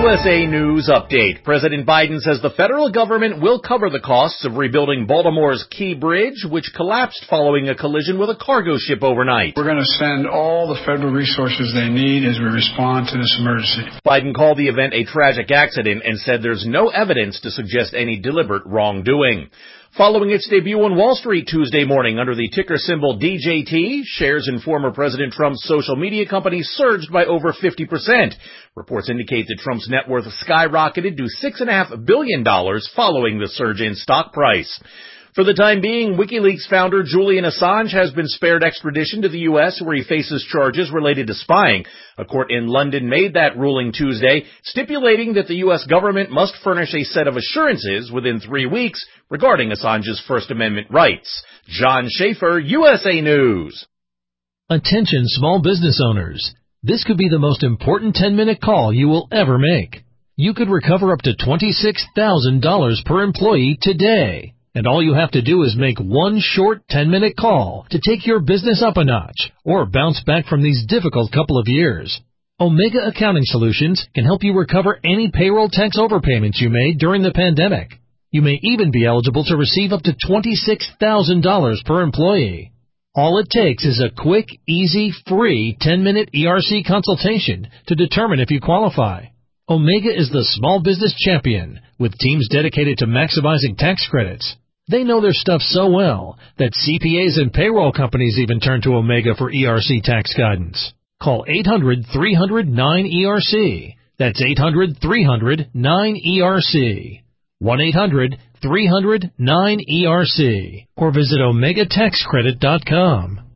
USA News Update. President Biden says the federal government will cover the costs of rebuilding Baltimore's Key Bridge, which collapsed following a collision with a cargo ship overnight. We're going to send all the federal resources they need as we respond to this emergency. Biden called the event a tragic accident and said there's no evidence to suggest any deliberate wrongdoing. Following its debut on Wall Street Tuesday morning under the ticker symbol DJT, shares in former President Trump's social media company surged by over 50%. Reports indicate that Trump's net worth skyrocketed to $6.5 billion following the surge in stock price. For the time being, WikiLeaks founder Julian Assange has been spared extradition to the U.S., where he faces charges related to spying. A court in London made that ruling Tuesday, stipulating that the U.S. government must furnish a set of assurances within 3 weeks regarding Assange's First Amendment rights. John Schaefer, USA News. Attention small business owners. This could be the most important 10-minute call you will ever make. You could recover up to $26,000 per employee today. And all you have to do is make one short 10-minute call to take your business up a notch or bounce back from these difficult couple of years. Omega Accounting Solutions can help you recover any payroll tax overpayments you made during the pandemic. You may even be eligible to receive up to $26,000 per employee. All it takes is a quick, easy, free 10-minute ERC consultation to determine if you qualify. Omega is the small business champion with teams dedicated to maximizing tax credits. They know their stuff so well that CPAs and payroll companies even turn to Omega for ERC tax guidance. Call 800-300-9ERC. That's 800-300-9ERC. 1-800-300-9ERC. Or visit OmegaTaxCredit.com.